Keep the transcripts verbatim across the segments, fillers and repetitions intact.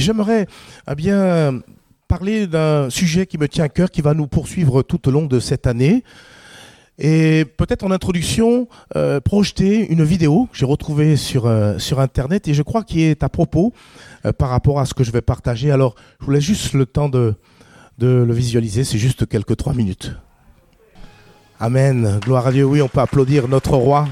j'aimerais eh bien, parler d'un sujet qui me tient à cœur, qui va nous poursuivre tout au long de cette année. Et peut-être en introduction, euh, projeter une vidéo que j'ai retrouvée sur, euh, sur Internet et je crois qu'il est à propos euh, par rapport à ce que je vais partager. Alors, je vous laisse juste le temps de, de le visualiser, c'est juste quelques trois minutes. Amen, gloire à Dieu, oui, on peut applaudir notre roi.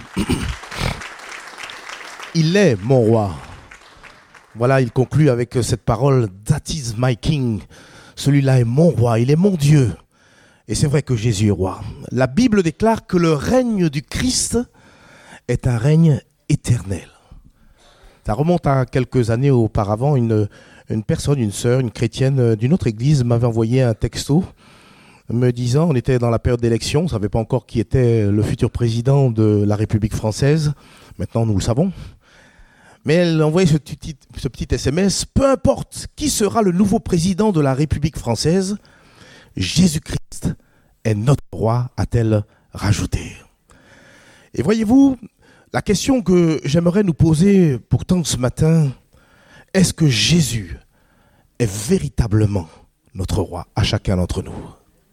Il est mon roi. Voilà, il conclut avec cette parole, « That is my king ». Celui-là est mon roi, il est mon Dieu. Et c'est vrai que Jésus est roi. La Bible déclare que le règne du Christ est un règne éternel. Ça remonte à quelques années auparavant. Une, une personne, une sœur, une chrétienne d'une autre église m'avait envoyé un texto me disant, on était dans la période d'élection, on ne savait pas encore qui était le futur président de la République française. Maintenant, nous le savons. Mais elle envoyait ce petit, ce petit S M S, peu importe qui sera le nouveau président de la République française, Jésus-Christ est notre roi, a-t-elle rajouté. Et voyez-vous, la question que j'aimerais nous poser pourtant ce matin, est-ce que Jésus est véritablement notre roi à chacun d'entre nous?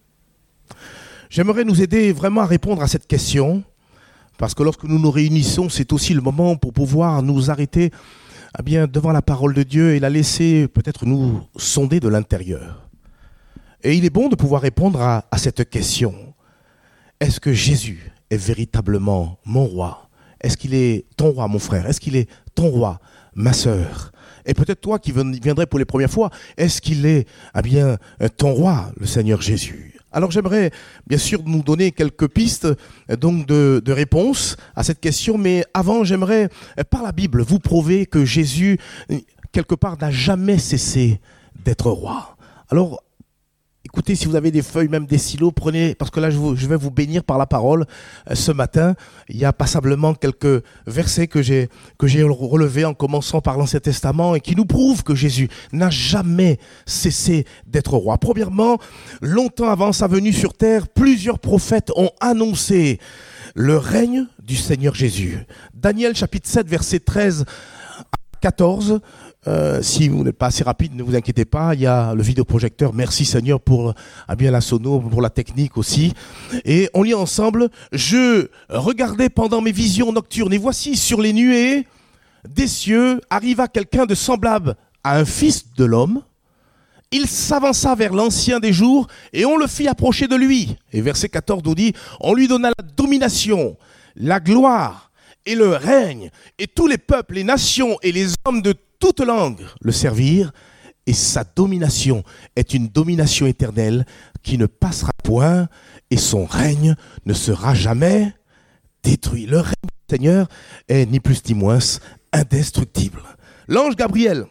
J'aimerais nous aider vraiment à répondre à cette question, parce que lorsque nous nous réunissons, c'est aussi le moment pour pouvoir nous arrêter eh bien, devant la parole de Dieu et la laisser peut-être nous sonder de l'intérieur. Et il est bon de pouvoir répondre à, à cette question. Est-ce que Jésus est véritablement mon roi? Est-ce qu'il est ton roi, mon frère? Est-ce qu'il est ton roi, ma sœur? Et peut-être toi qui viendrais pour les premières fois, est-ce qu'il est eh bien, ton roi, le Seigneur Jésus? Alors j'aimerais bien sûr nous donner quelques pistes donc de, de réponse à cette question, mais avant j'aimerais par la Bible vous prouver que Jésus quelque part n'a jamais cessé d'être roi. Alors écoutez, si vous avez des feuilles, même des stylos, prenez, parce que là je, vous, je vais vous bénir par la parole euh, ce matin. Il y a passablement quelques versets que j'ai, que j'ai relevés en commençant par l'Ancien Testament et qui nous prouvent que Jésus n'a jamais cessé d'être roi. Premièrement, longtemps avant sa venue sur terre, plusieurs prophètes ont annoncé le règne du Seigneur Jésus. Daniel chapitre sept, verset treize à quatorze. Euh, si vous n'êtes pas assez rapide, ne vous inquiétez pas, il y a le vidéoprojecteur. Merci Seigneur pour ah bien la sono, pour la technique aussi. Et on lit ensemble. Je regardais pendant mes visions nocturnes et voici sur les nuées des cieux arriva quelqu'un de semblable à un fils de l'homme. Il s'avança vers l'ancien des jours et on le fit approcher de lui. Et verset quatorze nous dit, on lui donna la domination, la gloire et le règne, et tous les peuples, les nations et les hommes de toute langue le servirent, et sa domination est une domination éternelle qui ne passera point, et son règne ne sera jamais détruit. Le règne du Seigneur est ni plus ni moins indestructible. L'ange Gabriel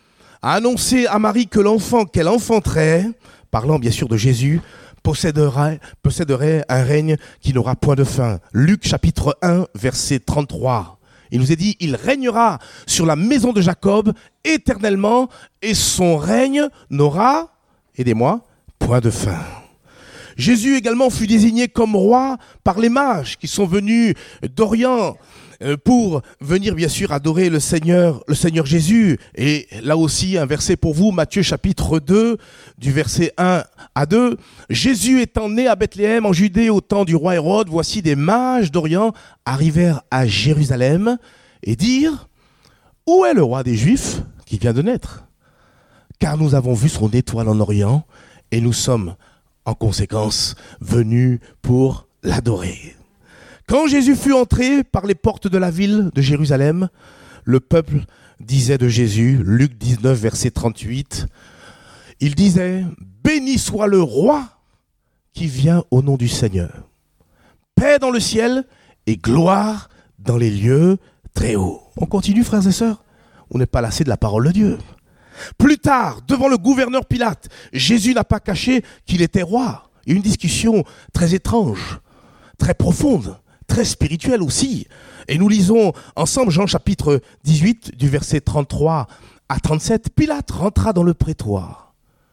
a annoncé à Marie que l'enfant qu'elle enfanterait, parlant bien sûr de Jésus, posséderait, posséderait un règne qui n'aura point de fin. Luc chapitre un, verset trente-trois. Il nous est dit, il régnera sur la maison de Jacob éternellement et son règne n'aura, aidez-moi, point de fin. Jésus également fut désigné comme roi par les mages qui sont venus d'Orient pour venir bien sûr adorer le Seigneur, le Seigneur Jésus. Et là aussi un verset pour vous, Matthieu chapitre deux, du verset un à deux. Jésus étant né à Bethléem en Judée au temps du roi Hérode, voici des mages d'Orient arrivèrent à Jérusalem et dirent, où est le roi des Juifs qui vient de naître? Car nous avons vu son étoile en Orient et nous sommes en conséquence venus pour l'adorer. Quand Jésus fut entré par les portes de la ville de Jérusalem, le peuple disait de Jésus, Luc dix-neuf, verset trente-huit, il disait, béni soit le roi qui vient au nom du Seigneur. Paix dans le ciel et gloire dans les lieux très hauts. On continue, frères et sœurs, on n'est pas lassé de la parole de Dieu. Plus tard, devant le gouverneur Pilate, Jésus n'a pas caché qu'il était roi. Il y a une discussion très étrange, très profonde, très spirituelle aussi. Et nous lisons ensemble Jean chapitre dix-huit, du verset trente-trois à trente-sept. Pilate rentra dans le prétoire.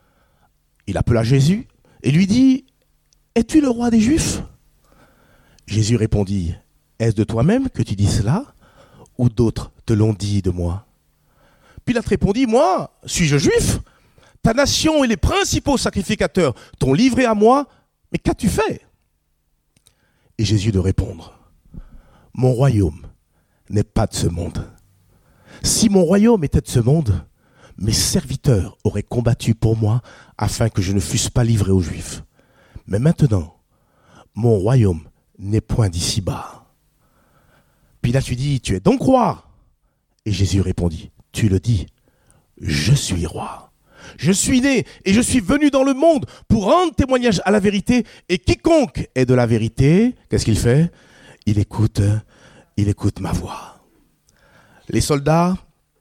Il appela Jésus et lui dit, « Es-tu le roi des Juifs ?» Jésus répondit, « Est-ce de toi-même que tu dis cela, ou d'autres te l'ont dit de moi ?» Pilate répondit, moi, suis-je juif? Ta nation et les principaux sacrificateurs t'ont livré à moi, mais qu'as-tu fait? Et Jésus de répondre, mon royaume n'est pas de ce monde. Si mon royaume était de ce monde, mes serviteurs auraient combattu pour moi afin que je ne fusse pas livré aux Juifs. Mais maintenant, mon royaume n'est point d'ici-bas. Pilate lui dit, tu es donc roi? Et Jésus répondit, tu le dis, je suis roi. Je suis né et je suis venu dans le monde pour rendre témoignage à la vérité. Et quiconque est de la vérité, qu'est-ce qu'il fait? Il écoute, il écoute ma voix. Les soldats,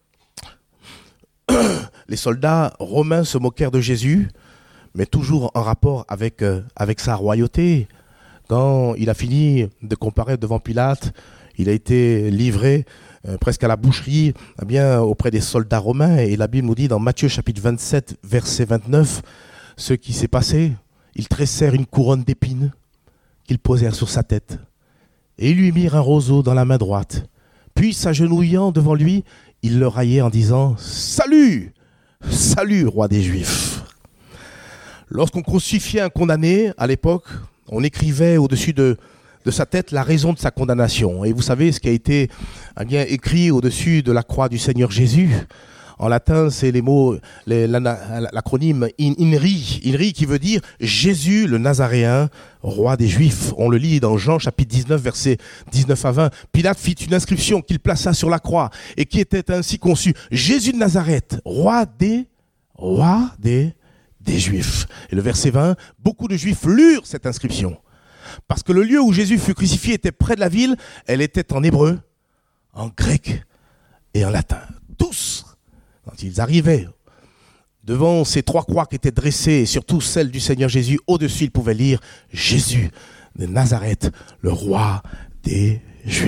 les soldats romains se moquèrent de Jésus, mais toujours en rapport avec, euh, avec sa royauté. Quand il a fini de comparaître devant Pilate, il a été livré euh, presque à la boucherie eh bien, auprès des soldats romains. Et la Bible nous dit dans Matthieu chapitre vingt-sept, verset vingt-neuf, ce qui s'est passé. Ils tressèrent une couronne d'épines qu'ils posèrent sur sa tête. Et ils lui mirent un roseau dans la main droite. Puis, s'agenouillant devant lui, il le raillait en disant « Salut, salut, roi des Juifs !» Lorsqu'on crucifiait un condamné, à l'époque, on écrivait au-dessus de, de sa tête la raison de sa condamnation. Et vous savez ce qui a été eh bien, écrit au-dessus de la croix du Seigneur Jésus. En latin, c'est les mots, les, l'acronyme in, INRI, INRI qui veut dire Jésus le Nazaréen, roi des Juifs. On le lit dans Jean chapitre dix-neuf, versets dix-neuf à vingt. Pilate fit une inscription qu'il plaça sur la croix et qui était ainsi conçue. Jésus de Nazareth, roi des, roi des, des Juifs. Et le verset vingt, beaucoup de Juifs lurent cette inscription. Parce que le lieu où Jésus fut crucifié était près de la ville, elle était en hébreu, en grec et en latin. Tous, quand ils arrivaient devant ces trois croix qui étaient dressées, et surtout celle du Seigneur Jésus, au-dessus, ils pouvaient lire « Jésus de Nazareth, le roi des Juifs ».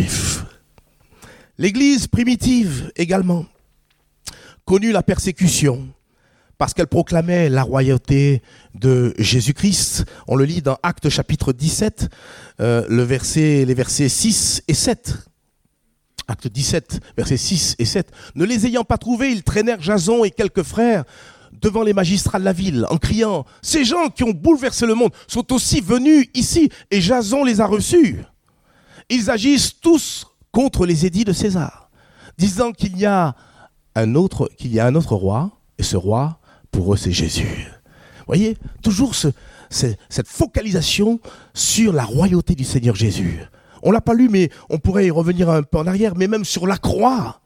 L'Église primitive également connut la persécution parce qu'elle proclamait la royauté de Jésus-Christ. On le lit dans Actes chapitre dix-sept, euh, le verset, les versets six et sept. Acte dix-sept, versets six et sept. Ne les ayant pas trouvés, ils traînèrent Jason et quelques frères devant les magistrats de la ville en criant « Ces gens qui ont bouleversé le monde sont aussi venus ici et Jason les a reçus. Ils agissent tous contre les édits de César, disant qu'il y a un autre, qu'il y a un autre roi et ce roi, pour eux, c'est Jésus. » Vous voyez, toujours ce, ce, cette focalisation sur la royauté du Seigneur Jésus. On ne l'a pas lu, mais on pourrait y revenir un peu en arrière, mais même sur la croix.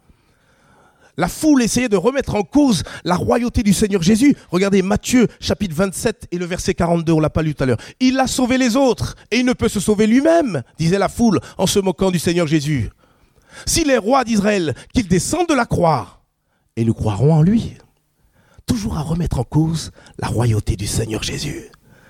La foule essayait de remettre en cause la royauté du Seigneur Jésus. Regardez Matthieu chapitre vingt-sept et le verset quarante-deux, on ne l'a pas lu tout à l'heure. Il a sauvé les autres et il ne peut se sauver lui-même, disait la foule en se moquant du Seigneur Jésus. S'il est roi d'Israël, qu'il descende de la croix et nous croirons en lui. Toujours à remettre en cause la royauté du Seigneur Jésus.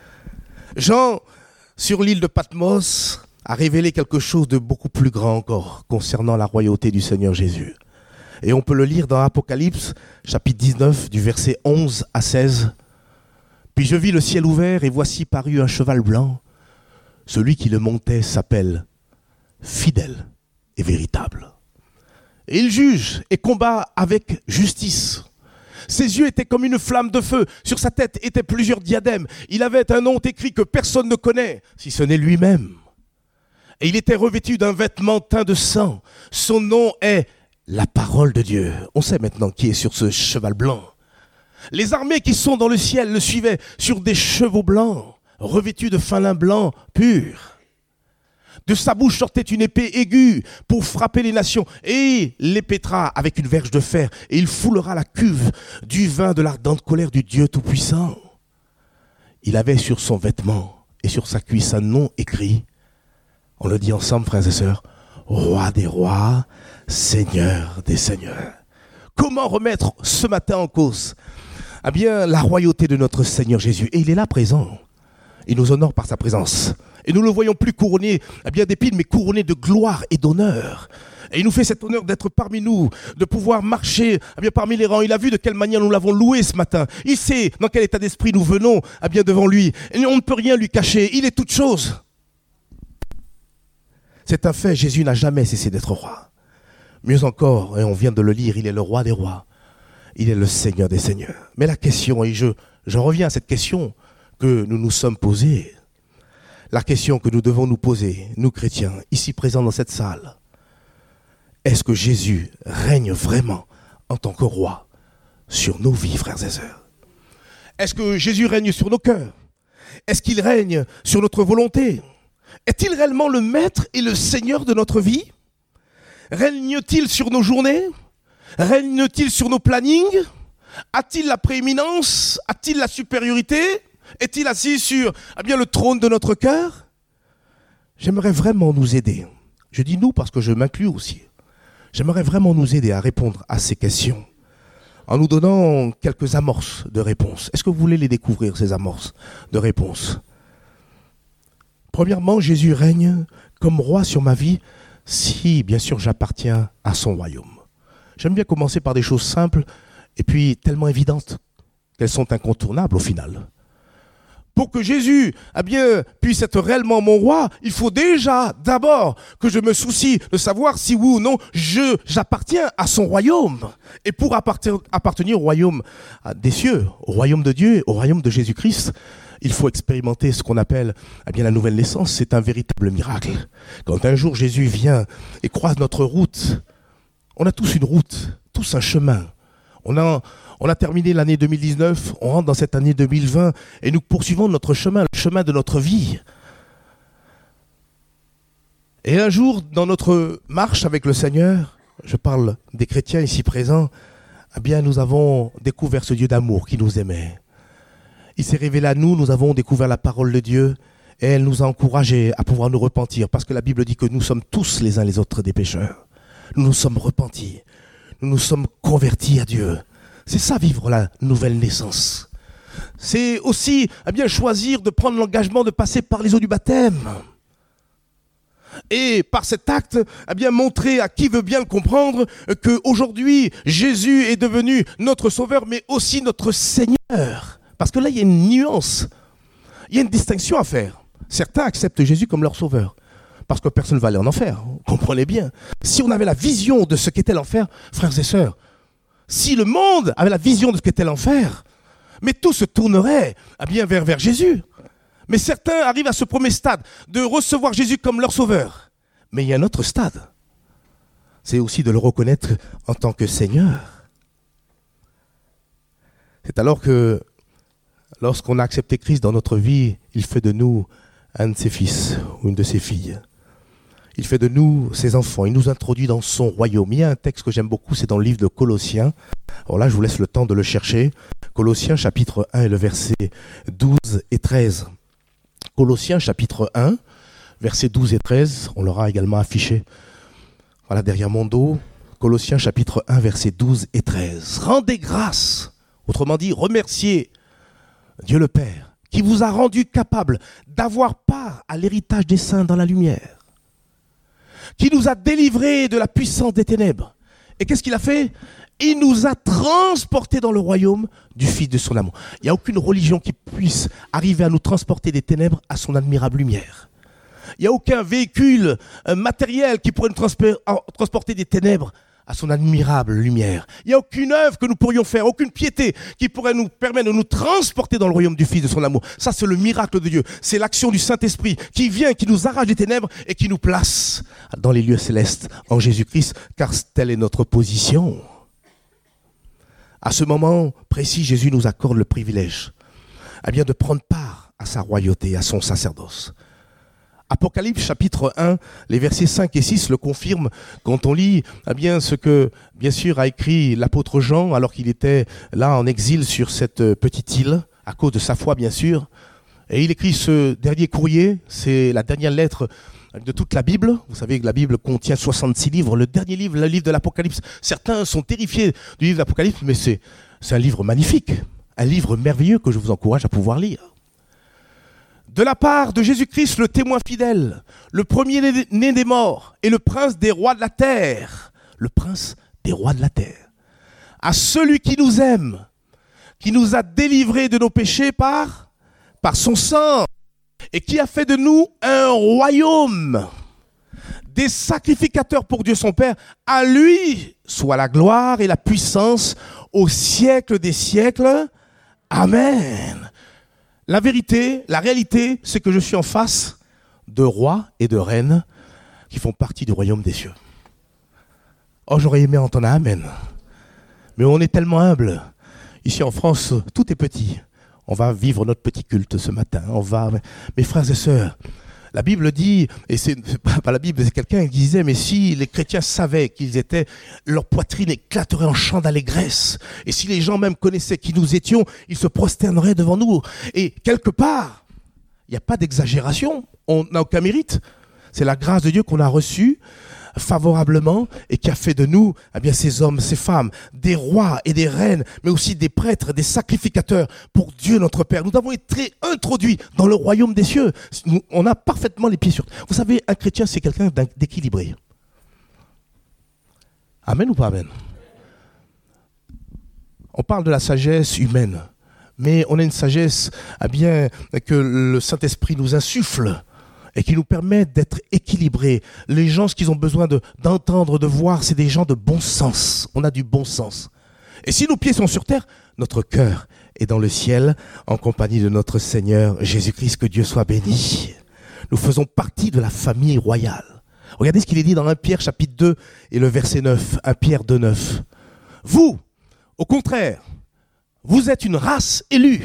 Jean, sur l'île de Patmos, a révélé quelque chose de beaucoup plus grand encore concernant la royauté du Seigneur Jésus. Et on peut le lire dans Apocalypse, chapitre dix-neuf, du verset onze à seize. « Puis je vis le ciel ouvert et voici parut un cheval blanc. Celui qui le montait s'appelle Fidèle et Véritable. Et il juge et combat avec justice. Ses yeux étaient comme une flamme de feu. Sur sa tête étaient plusieurs diadèmes. Il avait un nom écrit que personne ne connaît, si ce n'est lui-même. Et il était revêtu d'un vêtement teint de sang. Son nom est la parole de Dieu. On sait maintenant qui est sur ce cheval blanc. Les armées qui sont dans le ciel le suivaient sur des chevaux blancs, revêtus de fin lin blanc pur. De sa bouche sortait une épée aiguë pour frapper les nations. Et il les pétra avec une verge de fer. Et il foulera la cuve du vin de l'ardente colère du Dieu Tout-Puissant. Il avait sur son vêtement et sur sa cuisse un nom écrit. On le dit ensemble, frères et sœurs. Roi des rois, Seigneur des seigneurs. Comment remettre ce matin en cause eh bien, la royauté de notre Seigneur Jésus? Et il est là présent. Il nous honore par sa présence. Et nous ne le voyons plus couronné eh bien, d'épines, mais couronné de gloire et d'honneur. Et il nous fait cet honneur d'être parmi nous, de pouvoir marcher eh bien, parmi les rangs. Il a vu de quelle manière nous l'avons loué ce matin. Il sait dans quel état d'esprit nous venons eh bien, devant lui. Et on ne peut rien lui cacher. Il est toute chose. C'est un fait, Jésus n'a jamais cessé d'être roi. Mieux encore, et on vient de le lire, il est le roi des rois. Il est le Seigneur des Seigneurs. Mais la question, et je, je reviens à cette question que nous nous sommes posée, la question que nous devons nous poser, nous chrétiens, ici présents dans cette salle, est-ce que Jésus règne vraiment en tant que roi sur nos vies, frères et sœurs? Est-ce que Jésus règne sur nos cœurs? Est-ce qu'il règne sur notre volonté? Est-il réellement le maître et le Seigneur de notre vie? Règne-t-il sur nos journées? Règne-t-il sur nos plannings? A-t-il la prééminence? A-t-il la supériorité? Est-il assis sur eh bien, le trône de notre cœur? J'aimerais vraiment nous aider. Je dis nous parce que je m'inclus aussi. J'aimerais vraiment nous aider à répondre à ces questions en nous donnant quelques amorces de réponses. Est-ce que vous voulez les découvrir, ces amorces de réponses? Premièrement, Jésus règne comme roi sur ma vie si, bien sûr, j'appartiens à son royaume. J'aime bien commencer par des choses simples et puis tellement évidentes qu'elles sont incontournables au final. Pour que Jésus eh bien, puisse être réellement mon roi, il faut déjà d'abord que je me soucie de savoir si oui ou non je, j'appartiens à son royaume. Et pour appartenir, appartenir au royaume des cieux, au royaume de Dieu, au royaume de Jésus-Christ, il faut expérimenter ce qu'on appelle eh bien, la nouvelle naissance. C'est un véritable miracle. Quand un jour Jésus vient et croise notre route, on a tous une route, tous un chemin. On a... On a terminé l'année deux mille dix-neuf, on rentre dans cette année deux mille vingt et nous poursuivons notre chemin, le chemin de notre vie. Et un jour, dans notre marche avec le Seigneur, je parle des chrétiens ici présents, eh bien nous avons découvert ce Dieu d'amour qui nous aimait. Il s'est révélé à nous, nous avons découvert la parole de Dieu et elle nous a encouragés à pouvoir nous repentir parce que la Bible dit que nous sommes tous les uns les autres des pécheurs. Nous nous sommes repentis, nous nous sommes convertis à Dieu. C'est ça, vivre la nouvelle naissance. C'est aussi eh bien, choisir de prendre l'engagement de passer par les eaux du baptême. Et par cet acte, eh bien, montrer à qui veut bien le comprendre qu'aujourd'hui, Jésus est devenu notre sauveur, mais aussi notre Seigneur. Parce que là, il y a une nuance. Il y a une distinction à faire. Certains acceptent Jésus comme leur sauveur. Parce que personne ne va aller en enfer. Comprenez bien. Si on avait la vision de ce qu'était l'enfer, frères et sœurs, si le monde avait la vision de ce qu'était l'enfer, mais tout se tournerait eh bien, vers, vers Jésus. Mais certains arrivent à ce premier stade de recevoir Jésus comme leur sauveur. Mais il y a un autre stade. C'est aussi de le reconnaître en tant que Seigneur. C'est alors que, lorsqu'on a accepté Christ dans notre vie, il fait de nous un de ses fils ou une de ses filles. Il fait de nous ses enfants, il nous introduit dans son royaume. Il y a un texte que j'aime beaucoup, c'est dans le livre de Colossiens. Alors là, je vous laisse le temps de le chercher. Colossiens chapitre un et le verset douze et treize. Colossiens chapitre un, versets douze et treize, on l'aura également affiché. Voilà, derrière mon dos. Colossiens chapitre un, versets douze et treize. Rendez grâce, autrement dit, remerciez Dieu le Père, qui vous a rendu capable d'avoir part à l'héritage des saints dans la lumière, qui nous a délivrés de la puissance des ténèbres. Et qu'est-ce qu'il a fait? Il nous a transportés dans le royaume du Fils de son amour. Il n'y a aucune religion qui puisse arriver à nous transporter des ténèbres à son admirable lumière. Il n'y a aucun véhicule euh, matériel qui pourrait nous transper, euh, transporter des ténèbres à son admirable lumière. Il n'y a aucune œuvre que nous pourrions faire, aucune piété qui pourrait nous permettre de nous transporter dans le royaume du Fils de son amour. Ça, c'est le miracle de Dieu. C'est l'action du Saint-Esprit qui vient, qui nous arrache des ténèbres et qui nous place dans les lieux célestes en Jésus-Christ, car telle est notre position. À ce moment précis, Jésus nous accorde le privilège eh bien, de prendre part à sa royauté, à son sacerdoce. Apocalypse chapitre un, les versets cinq et six le confirment quand on lit eh bien, ce que, bien sûr, a écrit l'apôtre Jean alors qu'il était là en exil sur cette petite île, à cause de sa foi, bien sûr. Et il écrit ce dernier courrier, c'est la dernière lettre de toute la Bible. Vous savez que la Bible contient soixante-six livres. Le dernier livre, le livre de l'Apocalypse, certains sont terrifiés du livre de l'Apocalypse, mais c'est, c'est un livre magnifique, un livre merveilleux que je vous encourage à pouvoir lire. De la part de Jésus-Christ, le témoin fidèle, le premier-né des morts et le prince des rois de la terre, le prince des rois de la terre, à celui qui nous aime, qui nous a délivrés de nos péchés par, par son sang, et qui a fait de nous un royaume, des sacrificateurs pour Dieu son Père, à lui soit la gloire et la puissance au siècle des siècles. Amen. La vérité, la réalité, c'est que je suis en face de rois et de reines qui font partie du royaume des cieux. Oh, j'aurais aimé entendre un amen. Mais on est tellement humble. Ici en France, tout est petit. On va vivre notre petit culte ce matin. On va, mes frères et sœurs, la Bible dit, et c'est pas la Bible, c'est quelqu'un qui disait, mais si les chrétiens savaient qu'ils étaient, leur poitrine éclaterait en chant d'allégresse. Et si les gens même connaissaient qui nous étions, ils se prosterneraient devant nous. Et quelque part, il n'y a pas d'exagération, on n'a aucun mérite. C'est la grâce de Dieu qu'on a reçue favorablement et qui a fait de nous, eh bien, ces hommes, ces femmes, des rois et des reines, mais aussi des prêtres, des sacrificateurs pour Dieu notre Père. Nous avons été introduits dans le royaume des cieux. Nous, on a parfaitement les pieds sur terre. Vous savez, un chrétien, c'est quelqu'un d'équilibré. Amen ou pas amen? On parle de la sagesse humaine, mais on a une sagesse, eh bien, que le Saint-Esprit nous insuffle et qui nous permet d'être équilibrés. Les gens, ce qu'ils ont besoin de, d'entendre, de voir, c'est des gens de bon sens. On a du bon sens. Et si nos pieds sont sur terre, notre cœur est dans le ciel, en compagnie de notre Seigneur Jésus-Christ, que Dieu soit béni. Nous faisons partie de la famille royale. Regardez ce qu'il est dit dans Première Pierre chapitre deux et le verset neuf. Première Pierre deux, neuf. Vous, au contraire, vous êtes une race élue,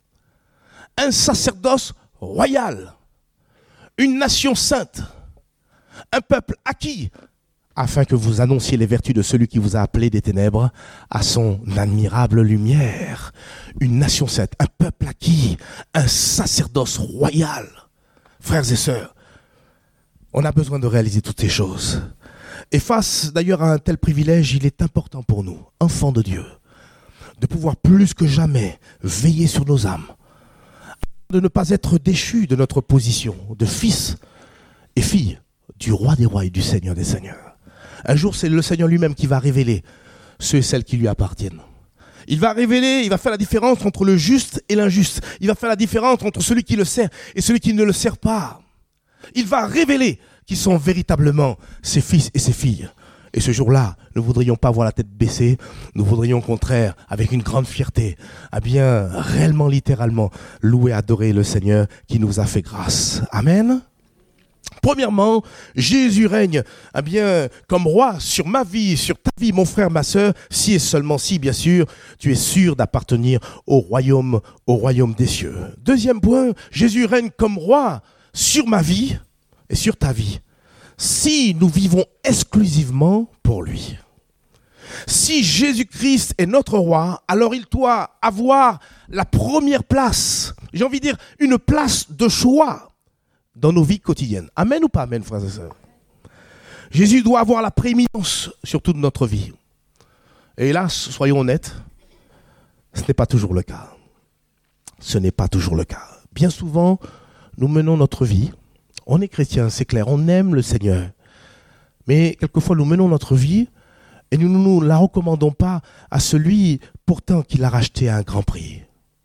un sacerdoce royal, une nation sainte, un peuple acquis, afin que vous annonciez les vertus de celui qui vous a appelé des ténèbres à son admirable lumière. Une nation sainte, un peuple acquis, un sacerdoce royal. Frères et sœurs, on a besoin de réaliser toutes ces choses. Et face d'ailleurs à un tel privilège, il est important pour nous, enfants de Dieu, de pouvoir plus que jamais veiller sur nos âmes, de ne pas être déchus de notre position de fils et fille du roi des rois et du Seigneur des seigneurs. Un jour, c'est le Seigneur lui-même qui va révéler ceux et celles qui lui appartiennent. Il va révéler, il va faire la différence entre le juste et l'injuste. Il va faire la différence entre celui qui le sert et celui qui ne le sert pas. Il va révéler qui sont véritablement ses fils et ses filles. Et ce jour-là, nous ne voudrions pas voir la tête baissée, nous voudrions au contraire, avec une grande fierté, à bien réellement, littéralement, louer, adorer le Seigneur qui nous a fait grâce. Amen. Premièrement, Jésus règne eh bien, comme roi sur ma vie, sur ta vie, mon frère, ma sœur, si et seulement si, bien sûr, tu es sûr d'appartenir au royaume, au royaume des cieux. Deuxième point, Jésus règne comme roi sur ma vie et sur ta vie. Si nous vivons exclusivement pour lui. Si Jésus-Christ est notre roi, alors il doit avoir la première place, j'ai envie de dire une place de choix dans nos vies quotidiennes. Amen ou pas amen, frères et sœurs? Jésus doit avoir la prééminence sur toute notre vie. Et hélas, soyons honnêtes, ce n'est pas toujours le cas. Ce n'est pas toujours le cas. Bien souvent, nous menons notre vie. On est chrétien, c'est clair, on aime le Seigneur. Mais quelquefois, nous menons notre vie et nous ne nous la recommandons pas à celui pourtant qui l'a racheté à un grand prix.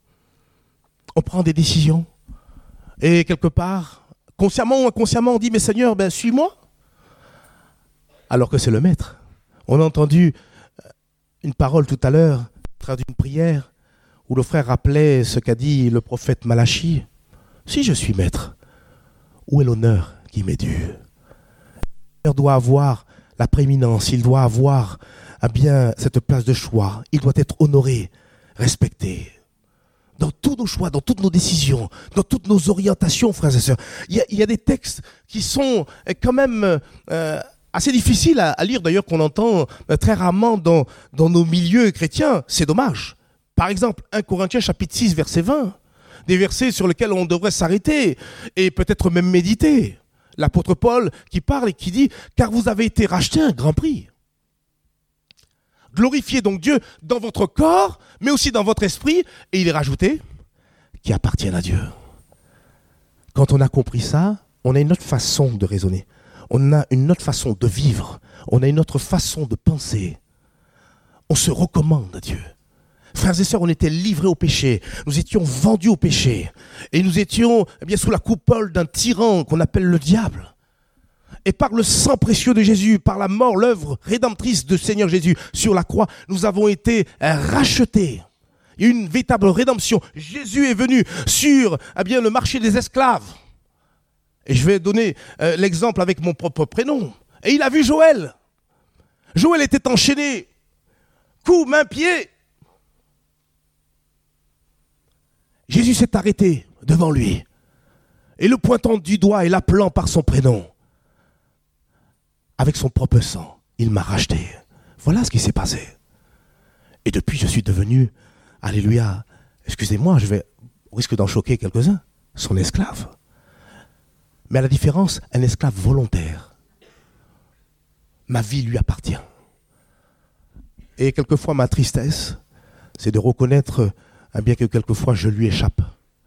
On prend des décisions et quelque part, consciemment ou inconsciemment, on dit « Mais Seigneur, ben, suis-moi » alors que c'est le Maître. On a entendu une parole tout à l'heure, traduite d'une prière, où le frère rappelait ce qu'a dit le prophète Malachi. « Si je suis Maître, où est l'honneur qui m'est dû ?» Le Seigneur doit avoir la prééminence, il doit avoir eh bien, cette place de choix, il doit être honoré, respecté. Dans tous nos choix, dans toutes nos décisions, dans toutes nos orientations, frères et sœurs. Il y a, il y a des textes qui sont quand même euh, assez difficiles à, à lire, d'ailleurs qu'on entend très rarement dans, dans nos milieux chrétiens. C'est dommage. Par exemple, premier Corinthiens chapitre six, verset vingt. Des versets sur lesquels on devrait s'arrêter et peut-être même méditer. L'apôtre Paul qui parle et qui dit « Car vous avez été rachetés à un grand prix. » Glorifiez donc Dieu dans votre corps, mais aussi dans votre esprit, et il est rajouté « qui appartiennent à Dieu. » Quand on a compris ça, on a une autre façon de raisonner. On a une autre façon de vivre. On a une autre façon de penser. On se recommande à Dieu. Frères et sœurs, on était livrés au péché. Nous étions vendus au péché. Et nous étions eh bien, sous la coupole d'un tyran qu'on appelle le diable. Et par le sang précieux de Jésus, par la mort, l'œuvre rédemptrice de Seigneur Jésus sur la croix, nous avons été rachetés. Il y a eu une véritable rédemption. Jésus est venu sur eh bien, le marché des esclaves. Et je vais donner euh, l'exemple avec mon propre prénom. Et il a vu Joël. Joël était enchaîné. Cou, main, pied. Jésus s'est arrêté devant lui. Et le pointant du doigt et l'appelant par son prénom. Avec son propre sang, il m'a racheté. Voilà ce qui s'est passé. Et depuis, je suis devenu, alléluia, excusez-moi, je vais, au risque d'en choquer quelques-uns, son esclave. Mais à la différence, un esclave volontaire. Ma vie lui appartient. Et quelquefois, ma tristesse, c'est de reconnaître, bien que quelquefois, je lui échappe.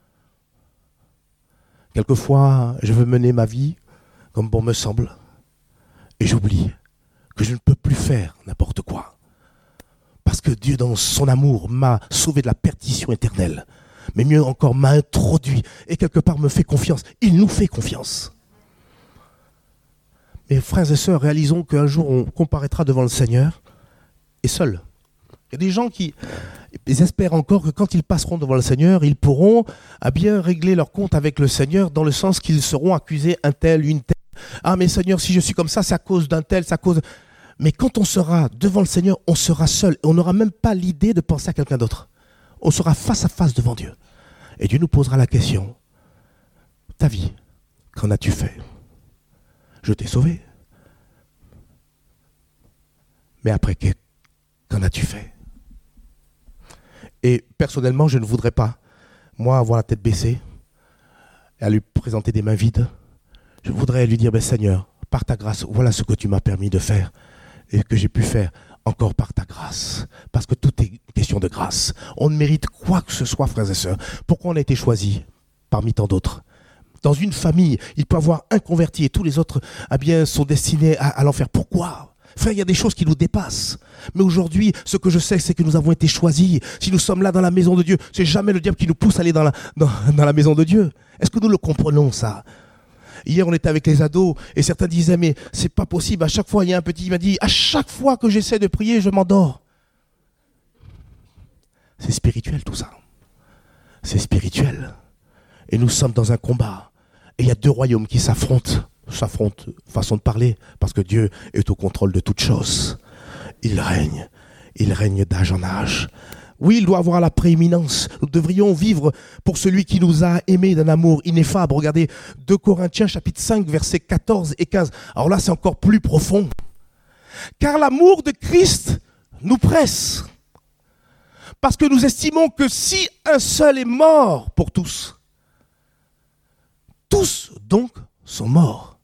Quelquefois, je veux mener ma vie comme bon me semble. Et j'oublie que je ne peux plus faire n'importe quoi. Parce que Dieu, dans son amour, m'a sauvé de la perdition éternelle. Mais mieux encore, m'a introduit et quelque part me fait confiance. Il nous fait confiance. Mes frères et sœurs, réalisons qu'un jour, on comparaîtra devant le Seigneur et seul. Il y a des gens qui ils espèrent encore que quand ils passeront devant le Seigneur, ils pourront à bien régler leur compte avec le Seigneur dans le sens qu'ils seront accusés un tel, une telle. Ah mais Seigneur, si je suis comme ça, c'est à cause d'un tel, c'est à cause... Mais quand on sera devant le Seigneur, on sera seul. Et on n'aura même pas l'idée de penser à quelqu'un d'autre. On sera face à face devant Dieu. Et Dieu nous posera la question. Ta vie, qu'en as-tu fait? Je t'ai sauvé. Mais après, qu'en as-tu fait? Et personnellement, je ne voudrais pas, moi, avoir la tête baissée et à lui présenter des mains vides. Je voudrais lui dire, ben Seigneur, par ta grâce, voilà ce que tu m'as permis de faire et que j'ai pu faire encore par ta grâce. Parce que tout est question de grâce. On ne mérite quoi que ce soit, frères et sœurs. Pourquoi on a été choisis parmi tant d'autres? Dans une famille, il peut y avoir un converti et tous les autres eh bien, sont destinés à, à l'enfer. Pourquoi? Frère, il y a des choses qui nous dépassent. Mais aujourd'hui, ce que je sais, c'est que nous avons été choisis. Si nous sommes là dans la maison de Dieu, c'est jamais le diable qui nous pousse à aller dans la, dans, dans la maison de Dieu. Est-ce que nous le comprenons, ça? Hier, on était avec les ados et certains disaient, mais c'est pas possible. À chaque fois, il y a un petit qui m'a dit, à chaque fois que j'essaie de prier, je m'endors. C'est spirituel tout ça. C'est spirituel. Et nous sommes dans un combat. Et il y a deux royaumes qui s'affrontent. S'affrontent, façon de parler, parce que Dieu est au contrôle de toutes choses. Il règne. Il règne d'âge en âge. Oui, il doit avoir la prééminence. Nous devrions vivre pour celui qui nous a aimés d'un amour ineffable. Regardez deux Corinthiens chapitre cinq, versets quatorze et quinze. Alors là, c'est encore plus profond. Car l'amour de Christ nous presse. Parce que nous estimons que si un seul est mort pour tous, tous donc sont morts.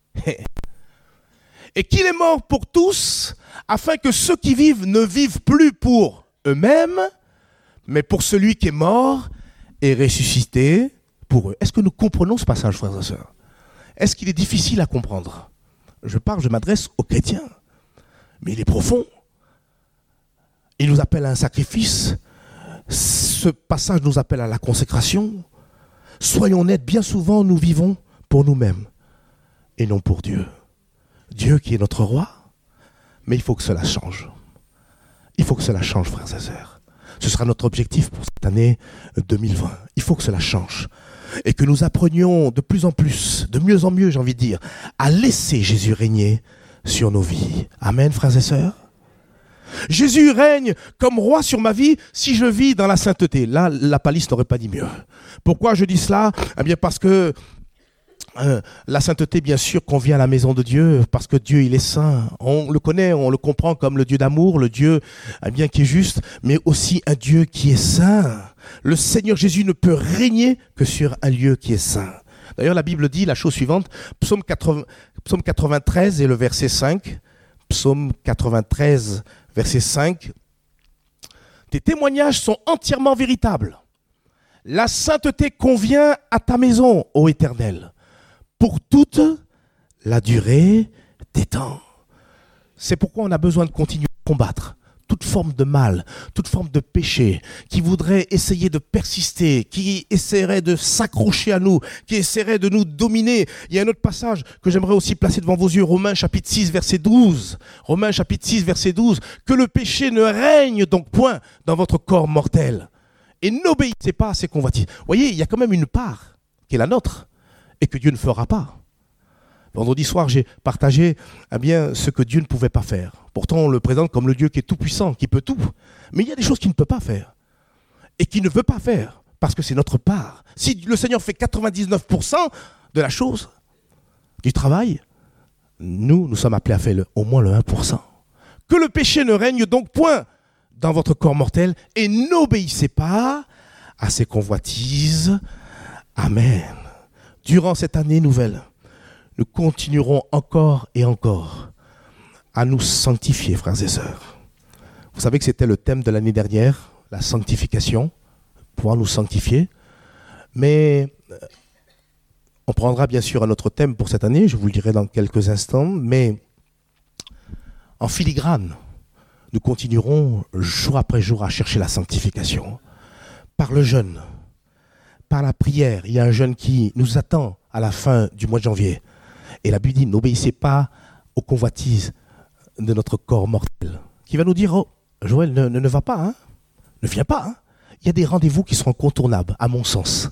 Et qu'il est mort pour tous, afin que ceux qui vivent ne vivent plus pour eux-mêmes, mais pour celui qui est mort et ressuscité pour eux. Est-ce que nous comprenons ce passage, frères et sœurs? Est-ce qu'il est difficile à comprendre? Je parle, je m'adresse aux chrétiens, mais il est profond. Il nous appelle à un sacrifice. Ce passage nous appelle à la consécration. Soyons honnêtes, bien souvent nous vivons pour nous-mêmes et non pour Dieu. Dieu qui est notre roi, mais il faut que cela change. Il faut que cela change, frères et sœurs. Ce sera notre objectif pour cette année deux mille vingt. Il faut que cela change. Et que nous apprenions de plus en plus, de mieux en mieux, j'ai envie de dire, à laisser Jésus régner sur nos vies. Amen, frères et sœurs. Jésus règne comme roi sur ma vie si je vis dans la sainteté. Là, la palisse n'aurait pas dit mieux. Pourquoi je dis cela? Eh bien, parce que Euh, la sainteté, bien sûr, convient à la maison de Dieu, parce que Dieu, il est saint. On le connaît, on le comprend comme le Dieu d'amour, le Dieu eh bien, qui est juste, mais aussi un Dieu qui est saint. Le Seigneur Jésus ne peut régner que sur un lieu qui est saint. D'ailleurs, la Bible dit la chose suivante, psaume, quatre-vingts, psaume quatre-vingt-treize et le verset cinq. Psaume quatre-vingt-treize, verset cinq. Tes témoignages sont entièrement véritables. La sainteté convient à ta maison, ô Éternel, pour toute la durée des temps. C'est pourquoi on a besoin de continuer à combattre toute forme de mal, toute forme de péché, qui voudrait essayer de persister, qui essaierait de s'accrocher à nous, qui essaierait de nous dominer. Il y a un autre passage que j'aimerais aussi placer devant vos yeux, Romains chapitre six, verset douze. Romains chapitre six, verset douze. Que le péché ne règne donc point dans votre corps mortel. Et n'obéissez pas à ces convoitises. Vous voyez, il y a quand même une part qui est la nôtre et que Dieu ne fera pas. Vendredi soir, j'ai partagé eh bien, ce que Dieu ne pouvait pas faire. Pourtant, on le présente comme le Dieu qui est tout-puissant, qui peut tout. Mais il y a des choses qu'il ne peut pas faire et qu'il ne veut pas faire parce que c'est notre part. Si le Seigneur fait quatre-vingt-dix-neuf pour cent de la chose, du travail, nous, nous sommes appelés à faire le, au moins le un pour cent. Que le péché ne règne donc point dans votre corps mortel et n'obéissez pas à ces convoitises. Amen. Durant cette année nouvelle, nous continuerons encore et encore à nous sanctifier, frères et sœurs. Vous savez que c'était le thème de l'année dernière, la sanctification, pouvoir nous sanctifier. Mais on prendra bien sûr un autre thème pour cette année, je vous le dirai dans quelques instants, mais en filigrane, nous continuerons jour après jour à chercher la sanctification. Par le jeûne, par la prière, il y a un jeûne qui nous attend à la fin du mois de janvier. Et la Bible dit, n'obéissez pas aux convoitises de notre corps mortel. Qui va nous dire, oh, Joël, ne, ne, ne va pas, hein, ne viens pas. Hein. Il y a des rendez-vous qui sont incontournables, à mon sens.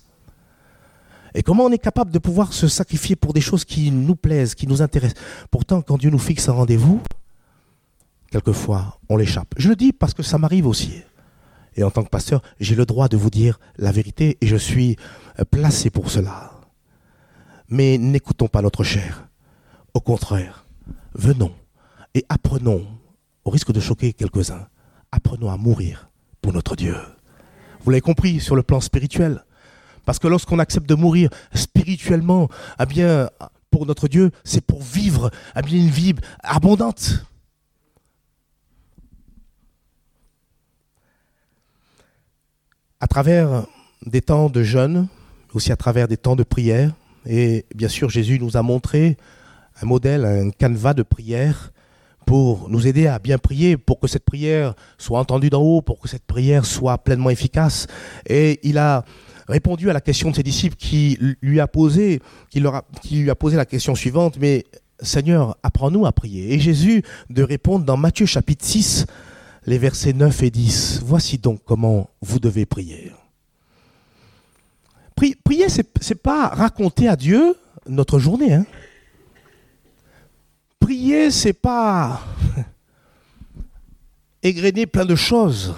Et comment on est capable de pouvoir se sacrifier pour des choses qui nous plaisent, qui nous intéressent. Pourtant, quand Dieu nous fixe un rendez-vous, quelquefois, on l'échappe. Je le dis parce que ça m'arrive aussi. Et en tant que pasteur, j'ai le droit de vous dire la vérité et je suis placé pour cela. Mais n'écoutons pas notre chair. Au contraire, venons et apprenons, au risque de choquer quelques-uns, apprenons à mourir pour notre Dieu. Vous l'avez compris sur le plan spirituel. Parce que lorsqu'on accepte de mourir spirituellement, eh bien, pour notre Dieu, c'est pour vivre eh bien, une vie abondante. À travers des temps de jeûne, aussi à travers des temps de prière, et bien sûr, Jésus nous a montré un modèle, un canevas de prière pour nous aider à bien prier, pour que cette prière soit entendue d'en haut, pour que cette prière soit pleinement efficace. Et il a répondu à la question de ses disciples qui lui a posé, qui leur a, qui lui a posé la question suivante, mais Seigneur, apprends-nous à prier. Et Jésus de répondre dans Matthieu chapitre six, les versets neuf et dix. Voici donc comment vous devez prier. Prier, ce n'est pas raconter à Dieu notre journée. Hein. Prier, ce n'est pas égrener plein de choses.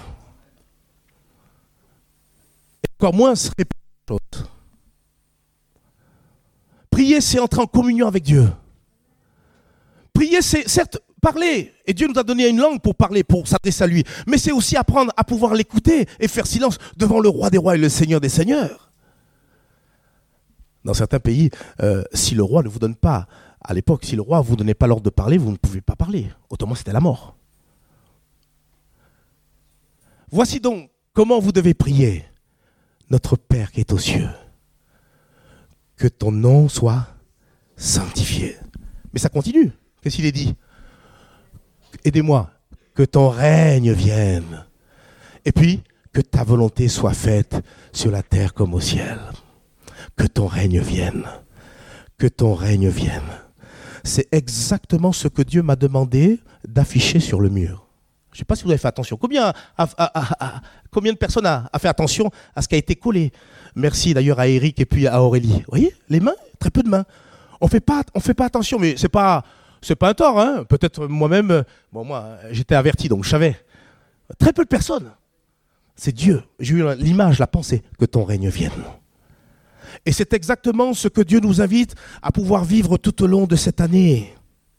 Et encore moins se répéter des choses. Prier, c'est entrer en communion avec Dieu. Prier, c'est certes parler. Et Dieu nous a donné une langue pour parler, pour s'adresser à lui. Mais c'est aussi apprendre à pouvoir l'écouter et faire silence devant le roi des rois et le Seigneur des seigneurs. Dans certains pays, euh, si le roi ne vous donne pas, à l'époque, si le roi ne vous donnait pas l'ordre de parler, vous ne pouvez pas parler. Autrement, c'était la mort. Voici donc comment vous devez prier. Notre Père qui est aux cieux, que ton nom soit sanctifié. Mais ça continue. Qu'est-ce qu'il est dit ? Aidez-moi, que ton règne vienne. Et puis, que ta volonté soit faite sur la terre comme au ciel. Que ton règne vienne. Que ton règne vienne. C'est exactement ce que Dieu m'a demandé d'afficher sur le mur. Je ne sais pas si vous avez fait attention. Combien, a, a, a, a, combien de personnes a, a fait attention à ce qui a été collé ? Merci d'ailleurs à Eric et puis à Aurélie. Vous voyez, les mains, très peu de mains. On fait pas, on fait pas attention, mais c'est pas, c'est pas un tort. Hein. Peut-être moi-même, bon moi, j'étais averti, donc je savais. Très peu de personnes. C'est Dieu. J'ai eu l'image, la pensée, que ton règne vienne. Et c'est exactement ce que Dieu nous invite à pouvoir vivre tout au long de cette année.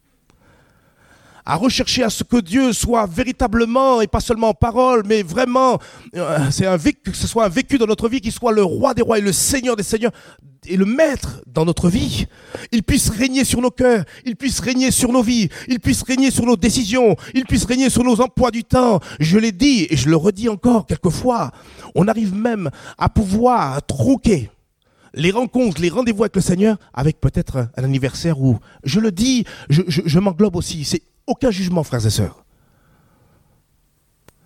À rechercher à ce que Dieu soit véritablement, et pas seulement en parole, mais vraiment, euh, c'est un vécu, que ce soit un vécu dans notre vie, qu'il soit le roi des rois et le Seigneur des seigneurs, et le maître dans notre vie. Il puisse régner sur nos cœurs, il puisse régner sur nos vies, il puisse régner sur nos décisions, il puisse régner sur nos emplois du temps. Je l'ai dit, et je le redis encore quelquefois, on arrive même à pouvoir troquer les rencontres, les rendez-vous avec le Seigneur, avec peut-être un anniversaire où, je le dis, je, je, je m'englobe aussi, c'est aucun jugement, frères et sœurs.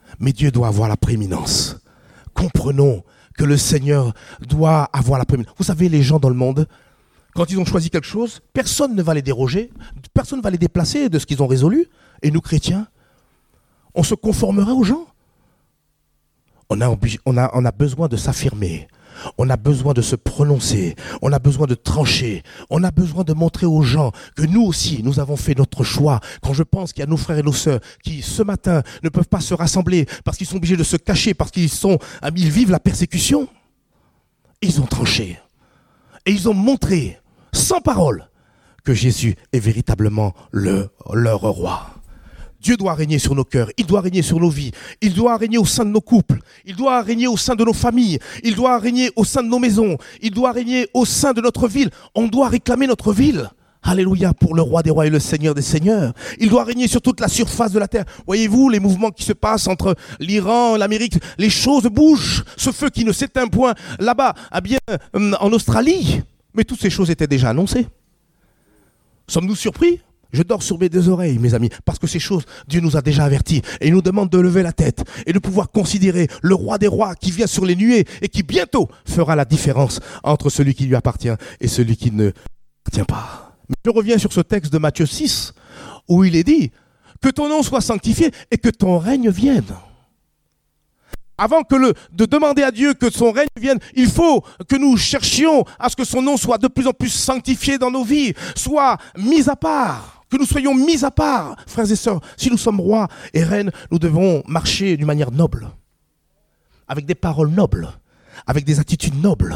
mais Dieu doit avoir la prééminence. Comprenons que le Seigneur doit avoir la prééminence. Vous savez, les gens dans le monde, quand ils ont choisi quelque chose, personne ne va les déroger, personne ne va les déplacer de ce qu'ils ont résolu. Et nous, chrétiens, on se conformerait aux gens. On a, on a, on a besoin de s'affirmer. On a besoin de se prononcer, on a besoin de trancher, on a besoin de montrer aux gens que nous aussi, nous avons fait notre choix. Quand je pense qu'il y a nos frères et nos sœurs qui, ce matin, ne peuvent pas se rassembler parce qu'ils sont obligés de se cacher, parce qu'ils sont, ils vivent la persécution, ils ont tranché. Et ils ont montré, sans parole, que Jésus est véritablement le, leur roi. Dieu doit régner sur nos cœurs, il doit régner sur nos vies, il doit régner au sein de nos couples, il doit régner au sein de nos familles, il doit régner au sein de nos maisons, il doit régner au sein de notre ville. On doit réclamer notre ville. Alléluia pour le roi des rois et le seigneur des seigneurs. Il doit régner sur toute la surface de la terre. Voyez-vous les mouvements qui se passent entre l'Iran, l'Amérique, les choses bougent. Ce feu qui ne s'éteint point là-bas, ah bien, en Australie. Mais toutes ces choses étaient déjà annoncées. Sommes-nous surpris ? Je dors sur mes deux oreilles, mes amis, parce que ces choses, Dieu nous a déjà avertis. Et il nous demande de lever la tête et de pouvoir considérer le roi des rois qui vient sur les nuées et qui bientôt fera la différence entre celui qui lui appartient et celui qui ne appartient pas. Mais je reviens sur ce texte de Matthieu six, où il est dit que ton nom soit sanctifié et que ton règne vienne. Avant que le, de demander à Dieu que son règne vienne, il faut que nous cherchions à ce que son nom soit de plus en plus sanctifié dans nos vies, soit mis à part. Que nous soyons mis à part, frères et sœurs. Si nous sommes rois et reines, nous devons marcher d'une manière noble, avec des paroles nobles, avec des attitudes nobles.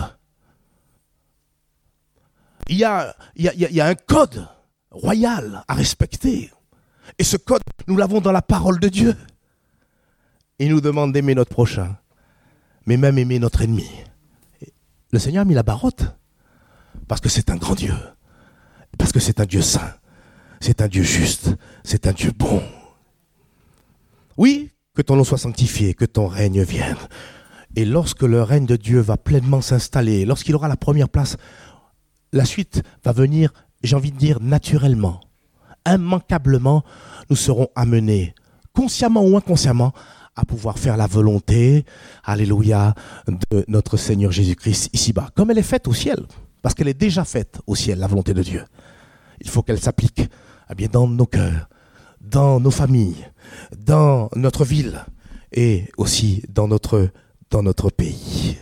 Il y a, il y a, il y a un code royal à respecter. Et ce code, nous l'avons dans la parole de Dieu. Il nous demande d'aimer notre prochain, mais même aimer notre ennemi. Le Seigneur a mis la barotte, parce que c'est un grand Dieu, parce que c'est un Dieu saint. C'est un Dieu juste, c'est un Dieu bon. Oui, que ton nom soit sanctifié, que ton règne vienne. Et lorsque le règne de Dieu va pleinement s'installer, lorsqu'il aura la première place, la suite va venir, j'ai envie de dire, naturellement. Immanquablement, nous serons amenés, consciemment ou inconsciemment, à pouvoir faire la volonté, alléluia, de notre Seigneur Jésus-Christ ici-bas. Comme elle est faite au ciel, parce qu'elle est déjà faite au ciel, la volonté de Dieu. Il faut qu'elle s'applique eh bien, dans nos cœurs, dans nos familles, dans notre ville et aussi dans notre, dans notre pays.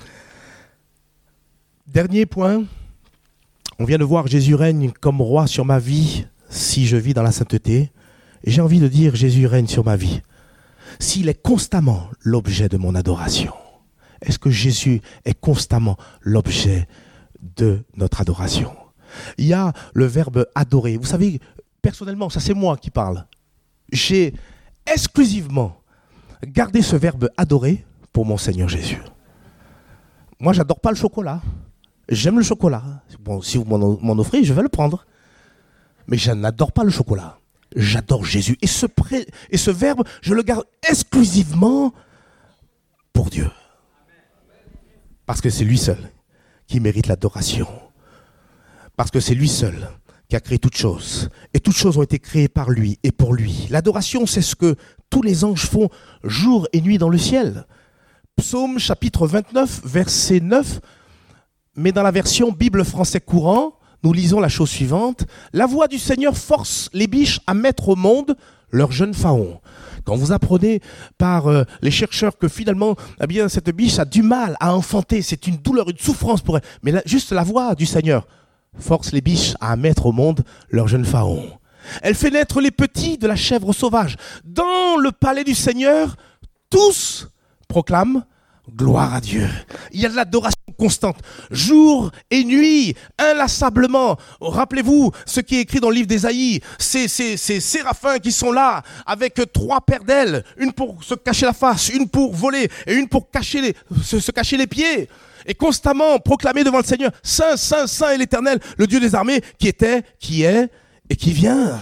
Dernier point, on vient de voir Jésus règne comme roi sur ma vie si je vis dans la sainteté. Et j'ai envie de dire Jésus règne sur ma vie s'il est constamment l'objet de mon adoration. Est-ce que Jésus est constamment l'objet de notre adoration ? Il y a le verbe adorer. Vous savez, personnellement, ça c'est moi qui parle. J'ai exclusivement gardé ce verbe adorer pour mon Seigneur Jésus. Moi, j'adore pas le chocolat. J'aime le chocolat. Bon, si vous m'en offrez, je vais le prendre. Mais je n'adore pas le chocolat. J'adore Jésus. Et ce, pré... Et ce verbe, je le garde exclusivement pour Dieu. Parce que c'est lui seul qui mérite l'adoration. Parce que c'est lui seul qui a créé toutes choses. Et toutes choses ont été créées par lui et pour lui. L'adoration, c'est ce que tous les anges font jour et nuit dans le ciel. Psaume chapitre vingt-neuf, verset neuf. Mais dans la version Bible français courant, nous lisons la chose suivante. La voix du Seigneur force les biches à mettre au monde leurs jeunes faons. Quand vous apprenez par euh, les chercheurs que finalement, eh bien, cette biche a du mal à enfanter, c'est une douleur, une souffrance pour elle. Mais là, juste la voix du Seigneur force les biches à mettre au monde leurs jeunes faons. Elle fait naître les petits de la chèvre sauvage. Dans le palais du Seigneur, tous proclament gloire à Dieu. Il y a de l'adoration constante, jour et nuit, inlassablement. Rappelez-vous ce qui est écrit dans le livre d'Ésaïe. C'est ces séraphins qui sont là avec trois paires d'ailes, une pour se cacher la face, une pour voler et une pour cacher les, se, se cacher les pieds. Et constamment proclamer devant le Seigneur, Saint, Saint, Saint est l'Éternel, le Dieu des armées, qui était, qui est et qui vient.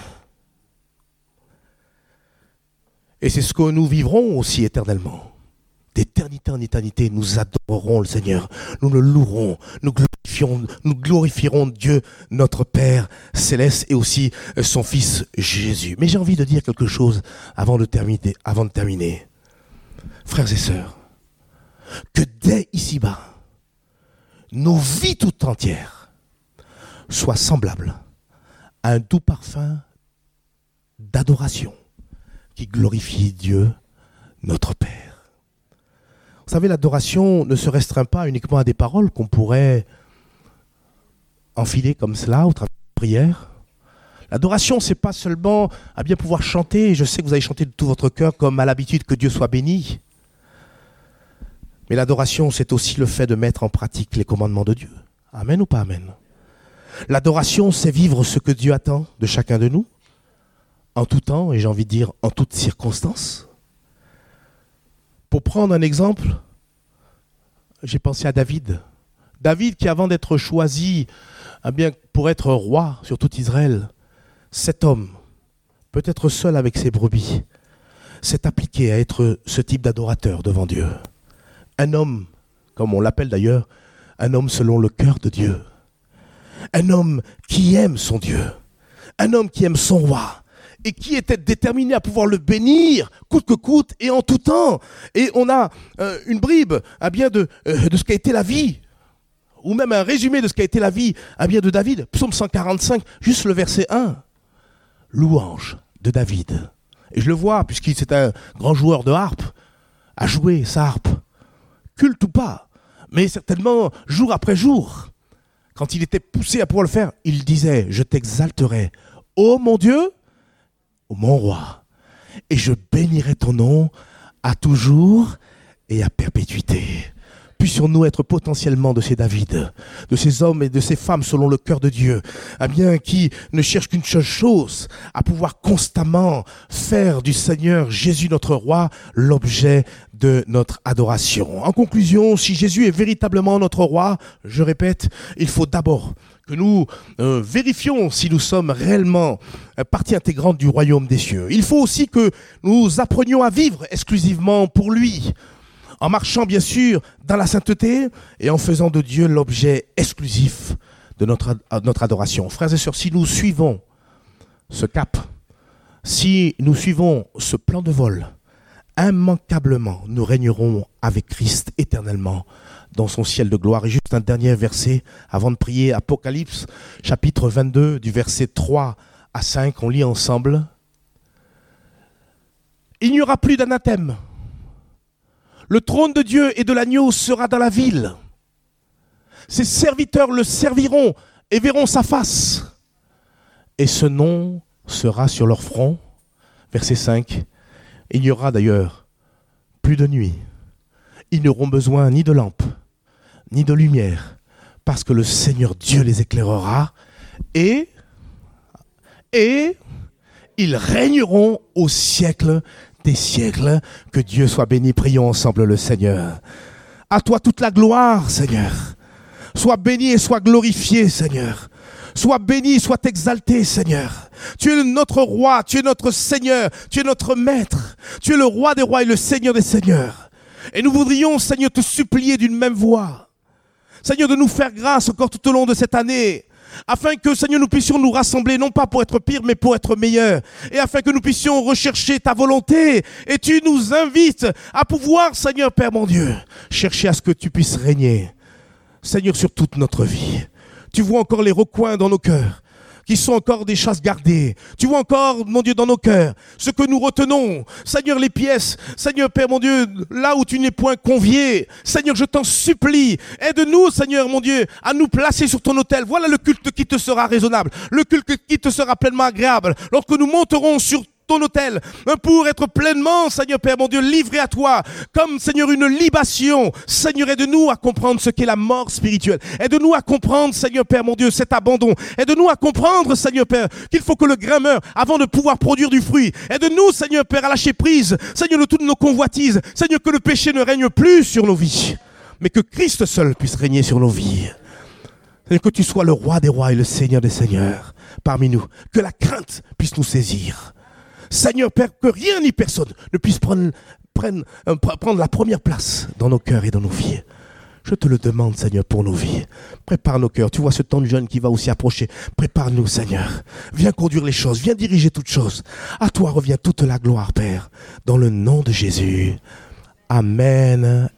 Et c'est ce que nous vivrons aussi éternellement. D'éternité en éternité, nous adorerons le Seigneur, nous le louerons, nous glorifierons, nous glorifierons Dieu, notre Père céleste et aussi son Fils Jésus. Mais j'ai envie de dire quelque chose avant de terminer. Avant de terminer. frères et sœurs, que dès ici-bas, nos vies toutes entières soient semblables à un doux parfum d'adoration qui glorifie Dieu, notre Père. Vous savez, l'adoration ne se restreint pas uniquement à des paroles qu'on pourrait enfiler comme cela au travers de la prière. L'adoration, c'est pas seulement à bien pouvoir chanter, je sais que vous avez chanté de tout votre cœur comme à l'habitude, que Dieu soit béni. Mais l'adoration, c'est aussi le fait de mettre en pratique les commandements de Dieu. Amen ou pas amen? L'adoration, c'est vivre ce que Dieu attend de chacun de nous, en tout temps, et j'ai envie de dire en toutes circonstances. Pour prendre un exemple, j'ai pensé à David. David qui, avant d'être choisi eh bien, pour être roi sur tout Israël, cet homme, peut-être seul avec ses brebis, s'est appliqué à être ce type d'adorateur devant Dieu. Un homme, comme on l'appelle d'ailleurs, un homme selon le cœur de Dieu. Un homme qui aime son Dieu. Un homme qui aime son roi. Et qui était déterminé à pouvoir le bénir, coûte que coûte, et en tout temps. Et on a euh, une bribe à bien de, euh, de ce qu'a été la vie, ou même un résumé de ce qu'a été la vie à bien de David. Psaume cent quarante-cinq, juste le verset un. Louange de David. Et je le vois, puisqu'il c'est un grand joueur de harpe, à jouer sa harpe, culte ou pas, mais certainement jour après jour. Quand il était poussé à pouvoir le faire, il disait, je t'exalterai, ô mon Dieu, ô mon roi, et je bénirai ton nom à toujours et à perpétuité. Puissions-nous être potentiellement de ces David, de ces hommes et de ces femmes selon le cœur de Dieu, eh bien, qui ne cherchent qu'une seule chose, à pouvoir constamment faire du Seigneur Jésus notre roi l'objet de notre adoration. En conclusion, si Jésus est véritablement notre roi, je répète, il faut d'abord que nous euh, vérifions si nous sommes réellement euh, partie intégrante du royaume des cieux. Il faut aussi que nous apprenions à vivre exclusivement pour lui, en marchant bien sûr dans la sainteté et en faisant de Dieu l'objet exclusif de notre, notre adoration. Frères et sœurs, si nous suivons ce cap, si nous suivons ce plan de vol, immanquablement nous régnerons avec Christ éternellement dans son ciel de gloire. Et juste un dernier verset avant de prier, Apocalypse chapitre vingt-deux du verset trois à cinq, on lit ensemble. Il n'y aura plus d'anathème. Le trône de Dieu et de l'agneau sera dans la ville. Ses serviteurs le serviront et verront sa face. Et ce nom sera sur leur front. Verset cinq. Il n'y aura d'ailleurs plus de nuit. Ils n'auront besoin ni de lampe, ni de lumière, parce que le Seigneur Dieu les éclairera. Et, et ils régneront au siècle des siècles. Que Dieu soit béni. Prions ensemble le Seigneur. À toi toute la gloire, Seigneur. Sois béni et sois glorifié, Seigneur. Sois béni, sois exalté, Seigneur. Tu es notre roi, tu es notre Seigneur, tu es notre maître. Tu es le roi des rois et le Seigneur des seigneurs. Et nous voudrions, Seigneur, te supplier d'une même voix. Seigneur, de nous faire grâce encore tout au long de cette année, afin que, Seigneur, nous puissions nous rassembler, non pas pour être pire, mais pour être meilleurs. Et afin que nous puissions rechercher ta volonté. Et tu nous invites à pouvoir, Seigneur Père mon Dieu, chercher à ce que tu puisses régner, Seigneur, sur toute notre vie. Tu vois encore les recoins dans nos cœurs, qui sont encore des chasses gardées. Tu vois encore, mon Dieu, dans nos cœurs, ce que nous retenons. Seigneur, les pièces. Seigneur, Père, mon Dieu, là où tu n'es point convié. Seigneur, je t'en supplie. Aide-nous, Seigneur, mon Dieu, à nous placer sur ton autel. Voilà le culte qui te sera raisonnable. Le culte qui te sera pleinement agréable. Lorsque nous monterons sur ton autel, pour être pleinement, Seigneur Père mon Dieu, livré à toi, comme Seigneur une libation. Seigneur, aide-nous à comprendre ce qu'est la mort spirituelle. Aide-nous à comprendre, Seigneur Père mon Dieu, cet abandon. Aide-nous à comprendre, Seigneur Père, qu'il faut que le grain meure avant de pouvoir produire du fruit. Aide-nous, Seigneur Père, à lâcher prise, Seigneur, de toutes nos convoitises. Seigneur, que le péché ne règne plus sur nos vies, mais que Christ seul puisse régner sur nos vies. Seigneur, que tu sois le roi des rois et le Seigneur des seigneurs parmi nous. Que la crainte puisse nous saisir. Seigneur Père, que rien ni personne ne puisse prendre, prendre, euh, prendre la première place dans nos cœurs et dans nos vies. Je te le demande, Seigneur, pour nos vies. Prépare nos cœurs. Tu vois ce temps de jeûne qui va aussi approcher. Prépare-nous, Seigneur. Viens conduire les choses. Viens diriger toutes choses. À toi revient toute la gloire, Père. Dans le nom de Jésus. Amen